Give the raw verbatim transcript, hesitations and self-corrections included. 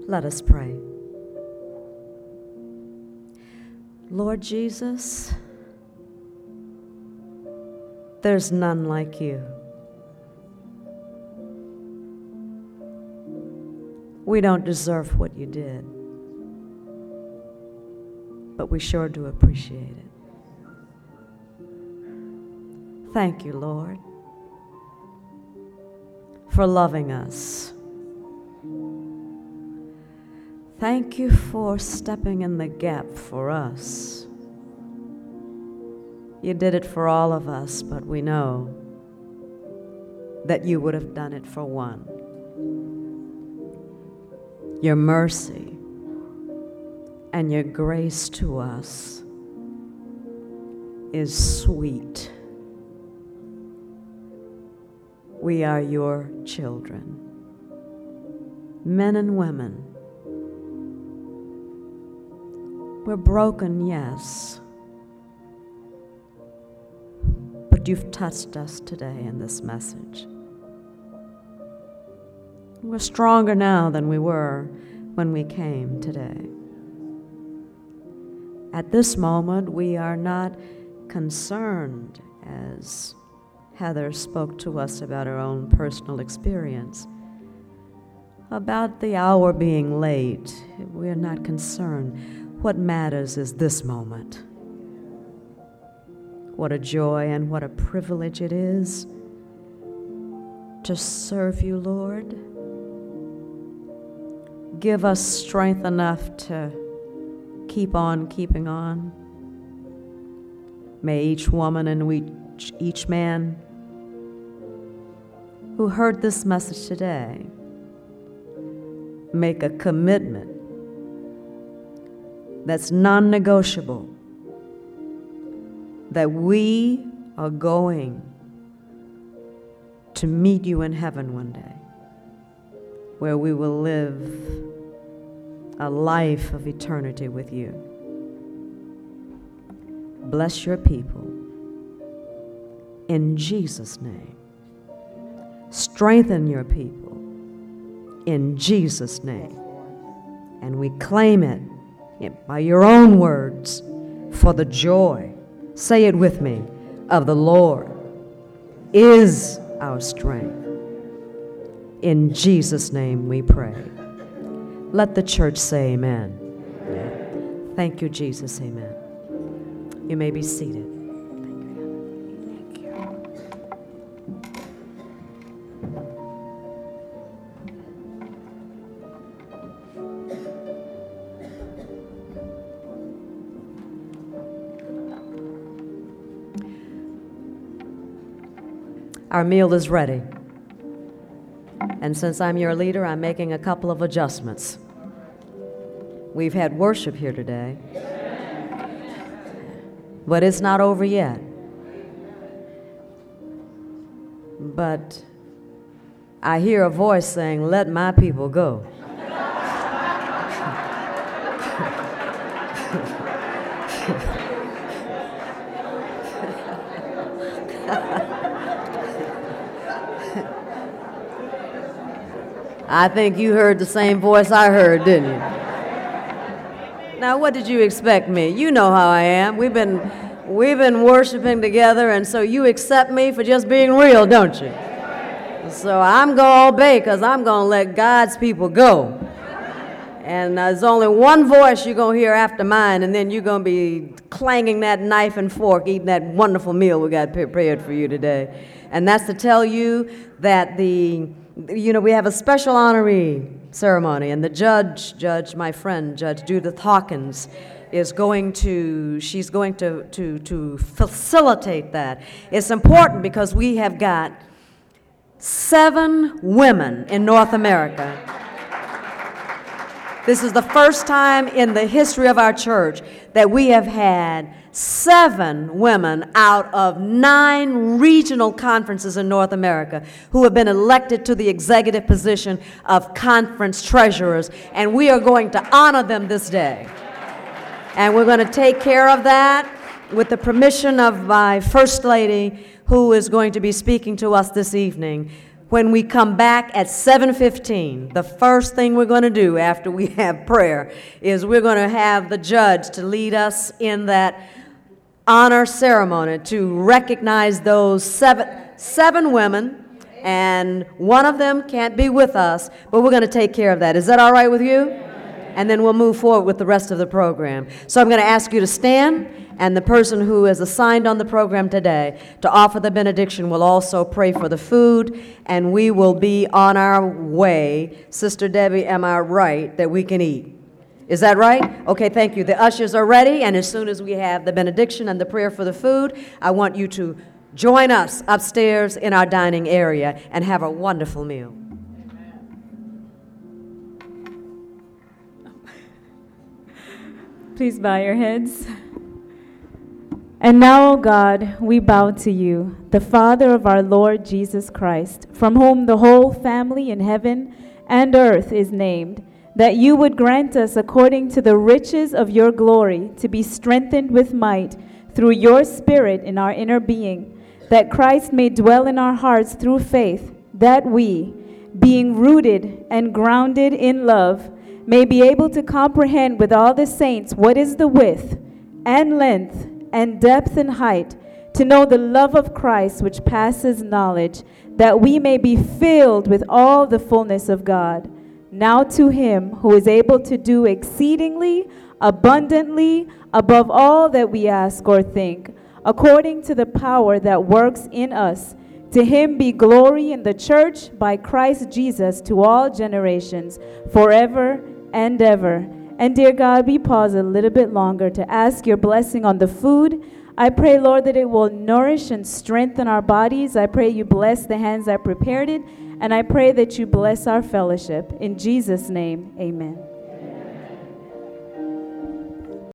Let us pray. Lord Jesus, there's none like you. We don't deserve what you did, but we sure do appreciate it. Thank you, Lord, for loving us. Thank you for stepping in the gap for us. You did it for all of us, but we know that you would have done it for one. Your mercy and your grace to us is sweet. We are your children, men and women. We're broken, yes, but you've touched us today in this message. We're stronger now than we were when we came today. At this moment, we are not concerned, as Heather spoke to us about her own personal experience, about the hour being late. We're not concerned. What matters is this moment. What a joy and what a privilege it is to serve you, Lord. Give us strength enough to keep on keeping on. May each woman and we, each man who heard this message today make a commitment that's non-negotiable, that we are going to meet you in heaven one day, where we will live a life of eternity with you. Bless your people in Jesus' name. Strengthen your people in Jesus' name. And we claim it by your own words for the joy, say it with me, of the Lord is our strength. In Jesus' name we pray. Let the church say amen. Amen. Thank you, Jesus. Amen. You may be seated. Thank you. Thank you. Our meal is ready. And since I'm your leader, I'm making a couple of adjustments. We've had worship here today, but it's not over yet. But I hear a voice saying, "Let my people go." I think you heard the same voice I heard, didn't you? Now, what did you expect me? You know how I am. We've been, we've been worshiping together, and so you accept me for just being real, don't you? So I'm going to obey, because I'm going to let God's people go. And there's only one voice you're going to hear after mine, and then you're going to be clanging that knife and fork, eating that wonderful meal we got prepared for you today. And that's to tell you that the... You know, we have a special honoree ceremony, and the judge, judge, my friend, Judge Judith Hawkins, is going to, she's going to, to, to facilitate that. It's important because we have got seven women in North America. This is the first time in the history of our church that we have had seven women out of nine regional conferences in North America who have been elected to the executive position of conference treasurers, and we are going to honor them this day. And we're going to take care of that with the permission of my First Lady, who is going to be speaking to us this evening. When we come back at seven fifteen, the first thing we're going to do after we have prayer is we're going to have the judge to lead us in that honor ceremony to recognize those seven, seven women, and one of them can't be with us, but we're going to take care of that. Is that all right with you? And then we'll move forward with the rest of the program. So I'm going to ask you to stand, and the person who is assigned on the program today to offer the benediction will also pray for the food, and we will be on our way. Sister Debbie, am I right that we can eat? Is that right? Okay, thank you. The ushers are ready, and as soon as we have the benediction and the prayer for the food, I want you to join us upstairs in our dining area and have a wonderful meal. Please bow your heads. And now, O God, we bow to you, the Father of our Lord Jesus Christ, from whom the whole family in heaven and earth is named, that you would grant us, according to the riches of your glory, to be strengthened with might through your Spirit in our inner being, that Christ may dwell in our hearts through faith, that we, being rooted and grounded in love, may be able to comprehend with all the saints what is the width and length and depth and height, to know the love of Christ which passes knowledge, that we may be filled with all the fullness of God. Now to him who is able to do exceedingly abundantly above all that we ask or think, according to the power that works in us, to him be glory in the church by Christ Jesus to all generations, forever and ever. And dear God, we pause a little bit longer to ask your blessing on the food. I pray, Lord, that it will nourish and strengthen our bodies. I pray you bless the hands that prepared it, and I pray that you bless our fellowship. In Jesus' name, amen.